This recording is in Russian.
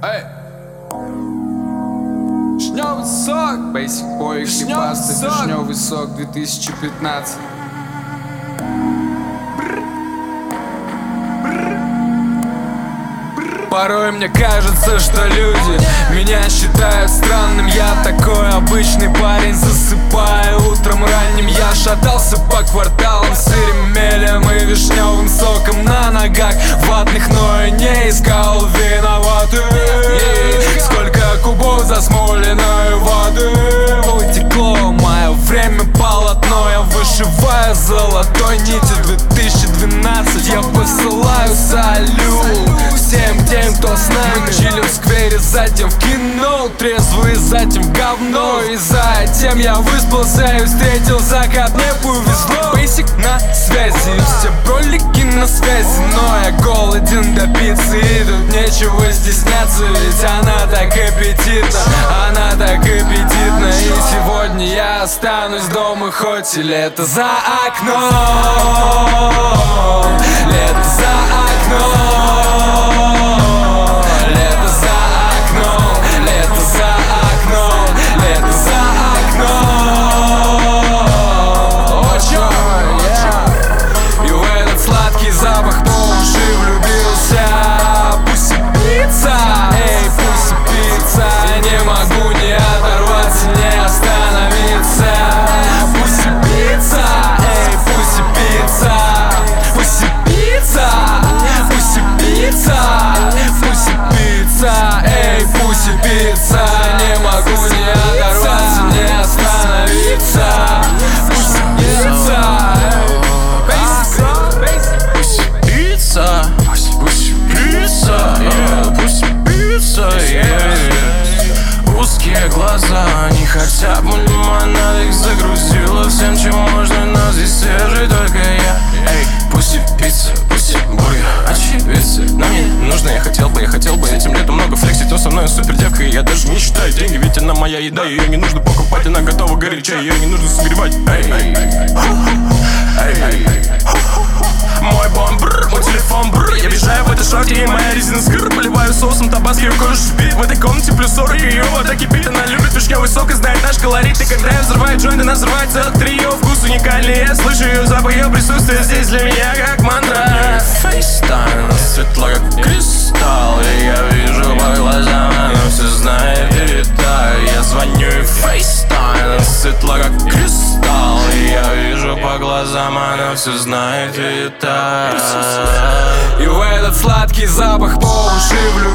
Эй! Вишневый сок! Basic Boy, Хипаста, Вишневый сок 2015. Порой мне кажется, что люди меня считают странным. Я такой обычный парень, засыпаю утром ранним. Я шатался по кварталам с иремелем и вишневым соком на ногах ватных, но я не искал виноватых. Сколько кубов засмоленной воды утекло, мое время полотно. Я вышиваю золотой нитью 2012. Я посылаю салют всем тем, кто с нами. Чилим в сквере, затем в кино, трезвый, затем в говно. И затем я выспался и встретил закат, мне повезло. Basic на связи, все бролики на связи, но я голоден до пиццы, и тут нечего стесняться, ведь она так аппетитна, она так аппетитна. И сегодня я останусь дома, хоть и лето за окном. Лето за окном. Лето за окном. Лето за окном. Лето за окном. И в этот сладкий запах по уши влюбился. Пусть пицца, эй, пусть пицца. Я не могу не оторваться, не остановиться. Пусть пицца, эй, пусть пицца. Пусть пицца, пусть пицца. Пусть пицца, эй, пусть пицца. Я не могу не оторваться, не остановиться. Пусть пицца. Узкие глаза, они хотят мой лимонад, их загрузило всем, чем можно, но здесь свежий только я. Эй, пусть пицца, пусть бургер, очевидцы. Но мне не нужно, я хотел бы этим летом много флексить, но со мной супер девка, и я даже не считаю деньги, ведь она моя еда, ее не нужно покупать, она готова гореть чай, ее не нужно согревать. Эй, мой бомбр, мой телефон бр. Я въезжаю в этой шорте, и моя резина скр. Поливаю соусом табаско, ее кожу шипит. В этой комнате плюс 40, ее вода кипит. Она любит вишневый сок и знает наш колорит. И когда я взрываю джойнт, она взрывает целых 3. Ее вкус уникальный, я слышу ее запах. Ее присутствие здесь для меня как мантра. Фейстайм, светло как кристалл, и я вижу по глазам, она все знает и так. Я звоню и фейстайм, светло как кристалл, и я вижу по глазам, она все знает и так. И в этот сладкий запах по уши влюбился.